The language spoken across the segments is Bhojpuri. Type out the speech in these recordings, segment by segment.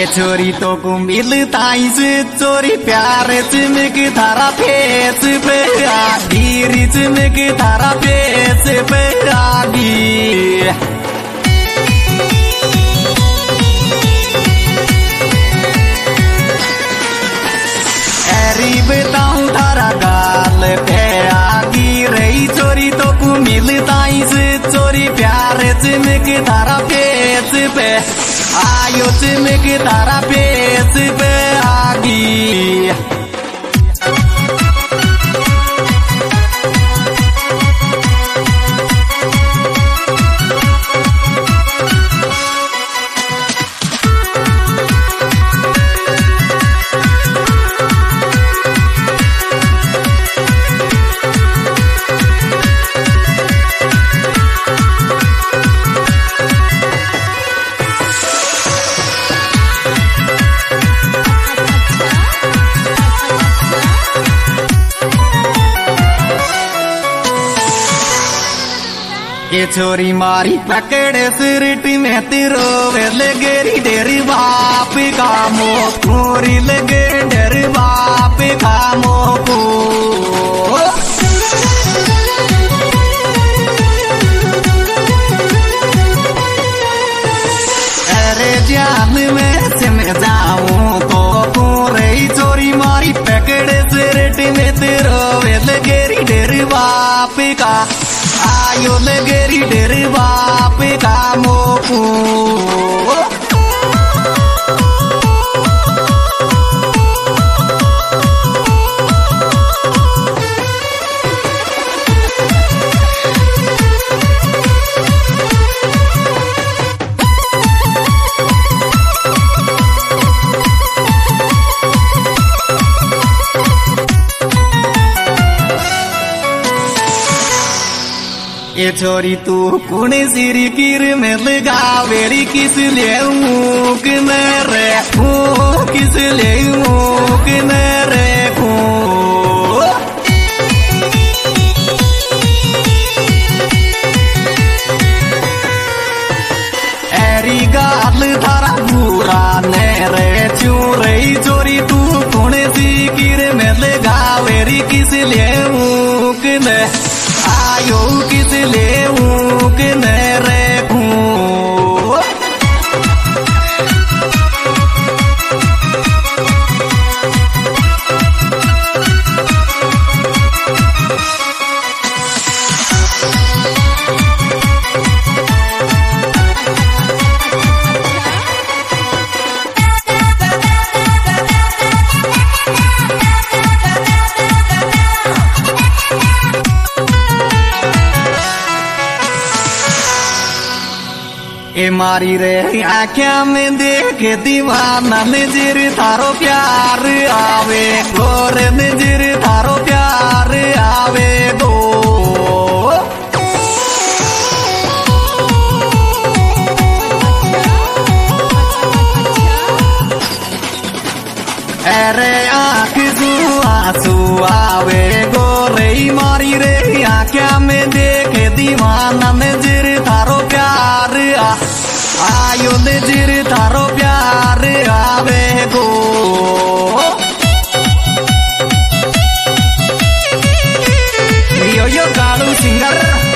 छोरी तो को मिलता से चोरी प्यार चिमक थारा फेस पे आगी चिमक थारा फेस पे आगी। अरे बताऊं थारा गाल पे आगी रही चोरी तो को मिलता से चोरी प्यार चिमक थारा फेस पे आयो चिमक थारा फेस पे आगी। ये छोरी मारी पकड़े सिरट में तिरो लगेरी डेरी बाप का मोरी लगे डेर बाप का मोको। अरे जान में सिम जाऊं तो पूरी चोरी मारी पकड़े सिरट में तिरो लगेरी डेर बाप का आयो लगेरी डेर बाप का मोकू। ये छोरी तू कुण सिरी कीर में लगावेरी किस लिए मूक में रे किस लिए मूक में रे एरी गाल थारा पूरा ने रे चू रही चोरी तू कुण सी कीर में लगावेरी किस लिए मूक में आयो किस ले के मेरे ए मारी रे आँखिया में देख दीवाना नजर थारो प्यार आवे गोर नजर थारो प्यार आवे गो। अरे आँख से आंसू आवे गो रे मारी रे आँखिया में देख दीवाना नजर थारो प्यार आयो नजर थारो प्यार आवे गो। यो कालू सिंगर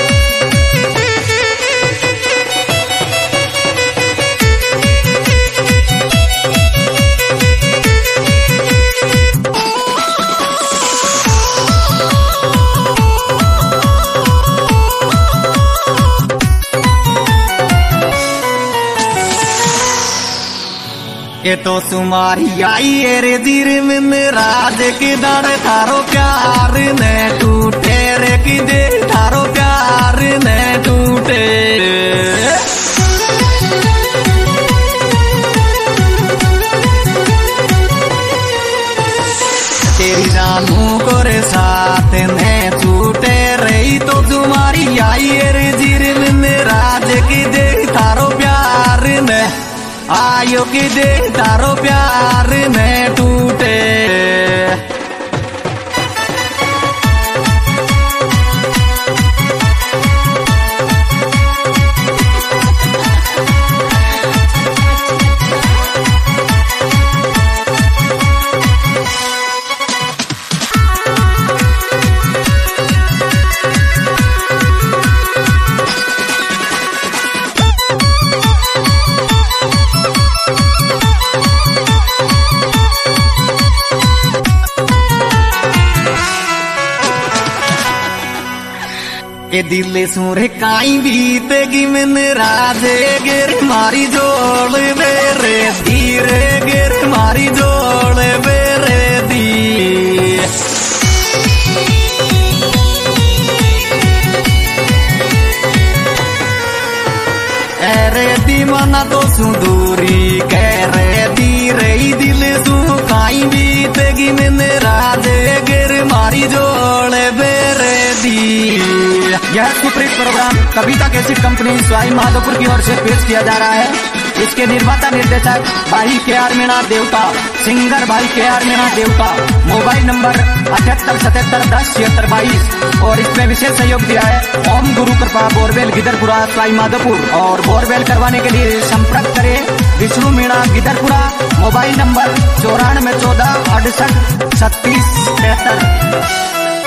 ये तो सुमारी आई रे दिल में राज की दर थारो प्यार ने टूटे रे की दे थारो प्यार ने टूटे। तेरी जानू को रे साथ ने छूटे रही तो तुम्हारी आई रे दिल में राज की दे थारो प्यार ने आयो की दे तारो प्यार में टूटे। ए दिल सुरे काई बीतेगी मन राजे गिर मारी जोड़ बेरे धीरे गिर मारी जोड़ बेरे दी रे दीवाना तो सुंदूरी कह रे दी रे दिल सु काई बीतेगी मन राजे गिर मारी जोड़ बेरे दी। यह superhit program Kavita cassette company Sawai Madhopur की ओर से पेश किया जा रहा है। इसके निर्माता निर्देशक भाई KR मीणा देवता, सिंगर भाई KR मीणा देवता। मोबाइल नंबर 7877107622 और इसमें विशेष सहयोग दिया है ओम गुरु कृपा बोरवेल गिदरपुरा स्वाई माधोपुर। और बोरवेल करवाने के लिए संपर्क करें विष्णु मीणा गिदरपुरा। Mobile number 9414 68 36 73।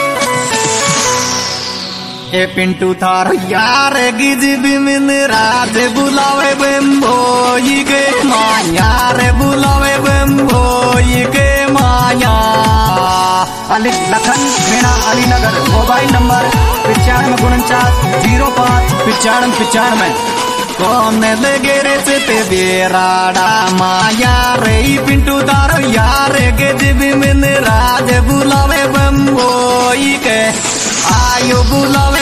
ए पिंटू थारो यार गिज बिमिन राज बुलावे बम्बोई के माया रे बुलावे बम्बोई के माया। अली लखन मीणा अलीनगर। मोबाइल नंबर 9549 05 कौन लगे रे से बेराड़ा माया रे पिंटू थारो यार गिज बिमिन राज बुलावे बम्बोई के आयो बुलावे